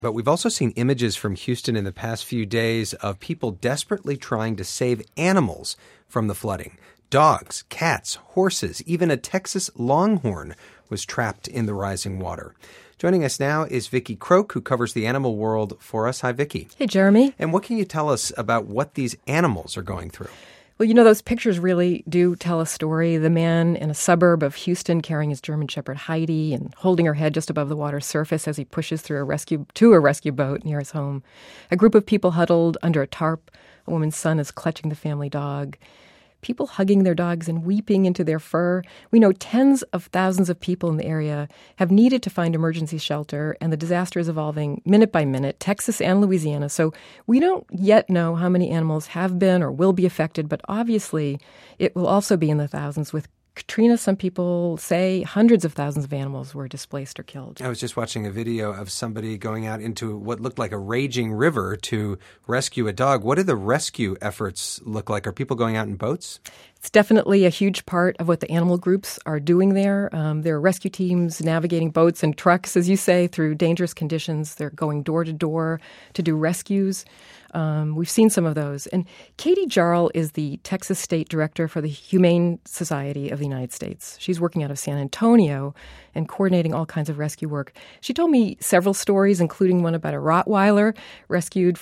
But we've also seen images from Houston in the past few days of people desperately trying to save animals from the flooding. Dogs, cats, horses, even a Texas longhorn was trapped in the rising water. Joining us now is Vicki Croak, who covers the animal world for us. Hi, Vicki. Hey, Jeremy. And what can you tell us about what these animals are going through? Well, you know, those pictures really do tell a story. The man in a suburb of Houston carrying his German Shepherd Heidi and holding her head just above the water's surface as he pushes through a rescue boat near his home. A group of people huddled under a tarp. A woman's son is clutching the family dog. People hugging their dogs and weeping into their fur. We know tens of thousands of people in the area have needed to find emergency shelter, and the disaster is evolving minute by minute, Texas and Louisiana. So we don't yet know how many animals have been or will be affected, but obviously it will also be in the thousands. With Katrina, some people say hundreds of thousands of animals were displaced or killed. I was just watching a video of somebody going out into what looked like a raging river to rescue a dog. What do the rescue efforts look like? Are people going out in boats? It's definitely a huge part of what the animal groups are doing there. There are rescue teams navigating boats and trucks, as you say, through dangerous conditions. They're going door to door to do rescues. We've seen some of those. And Katie Jarl is the Texas State Director for the Humane Society of the United States. She's working out of San Antonio and coordinating all kinds of rescue work. She told me several stories, including one about a Rottweiler rescued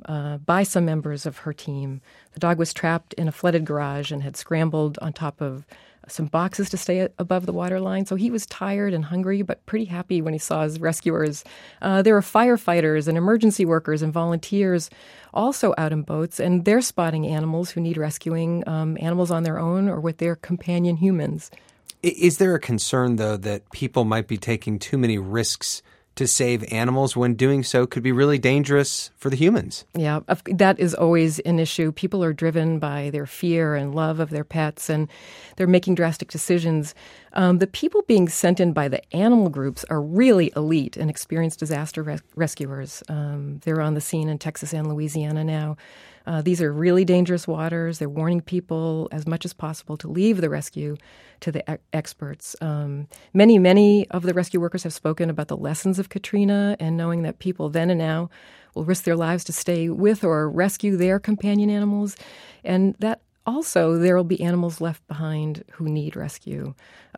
by some members of her team. The dog was trapped in a flooded garage and had scrambled on top of some boxes to stay above the waterline. So he was tired and hungry, but pretty happy when he saw his rescuers. There are firefighters and emergency workers and volunteers also out in boats, and they're spotting animals who need rescuing, animals on their own or with their companion humans. Is there a concern, though, that people might be taking too many risks to save animals when doing so could be really dangerous for the humans? Yeah, that is always an issue. People are driven by their fear and love of their pets, and they're making drastic decisions. The people being sent in by the animal groups are really elite and experienced disaster rescuers. They're on the scene in Texas and Louisiana now. These are really dangerous waters. They're warning people as much as possible to leave the rescue to the experts. Many of the rescue workers have spoken about the lessons of Katrina and knowing that people then and now will risk their lives to stay with or rescue their companion animals, and that also there will be animals left behind who need rescue.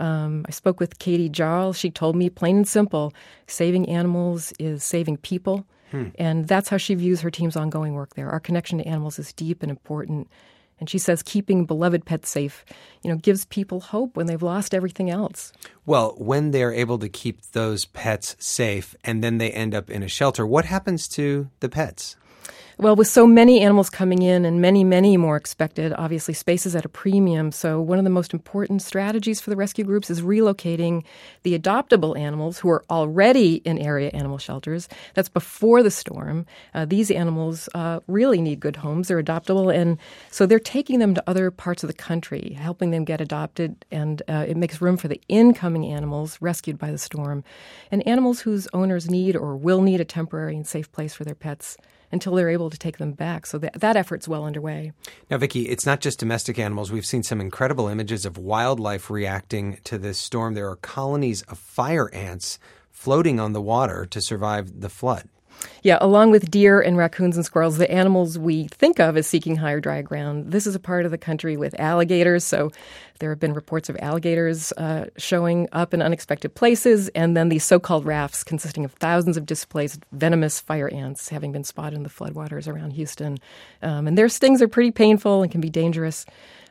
I spoke with Katie Jarl. She told me, plain and simple, saving animals is saving people. And that's how she views her team's ongoing work there. Our connection to animals is deep and important. And she says keeping beloved pets safe, gives people hope when they've lost everything else. Well, when they're able to keep those pets safe and then they end up in a shelter, what happens to the pets? Well, with so many animals coming in and many more expected, obviously space is at a premium. So one of the most important strategies for the rescue groups is relocating the adoptable animals who are already in area animal shelters. That's before the storm. These animals really need good homes. They're adoptable, and so they're taking them to other parts of the country, helping them get adopted, and it makes room for the incoming animals rescued by the storm, and animals whose owners need or will need a temporary and safe place for their pets until they're able to take them back. So that effort's well underway. Now, Vicki, it's not just domestic animals. We've seen some incredible images of wildlife reacting to this storm. There are colonies of fire ants floating on the water to survive the flood. Yeah, along with deer and raccoons and squirrels, the animals we think of as seeking higher dry ground. This is a part of the country with alligators, so there have been reports of alligators showing up in unexpected places, and then these so-called rafts consisting of thousands of displaced venomous fire ants having been spotted in the floodwaters around Houston. And their stings are pretty painful and can be dangerous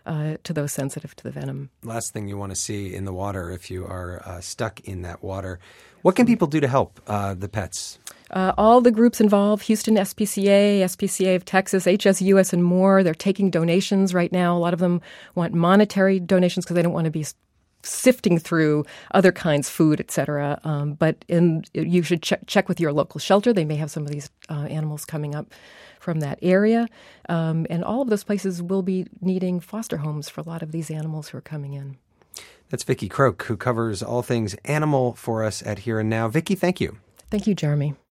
to those sensitive to the venom. Last thing you want to see in the water if you are stuck in that water. What can people do to help the pets? All the groups involved, Houston SPCA, SPCA of Texas, HSUS, and more, they're taking donations right now. A lot of them want monetary donations because they don't want to be sifting through other kinds, food, et cetera. But you should check with your local shelter. They may have some of these animals coming up from that area. And all of those places will be needing foster homes for a lot of these animals who are coming in. That's Vicki Croak, who covers all things animal for us at Here and Now. Vicki, thank you. Thank you, Jeremy.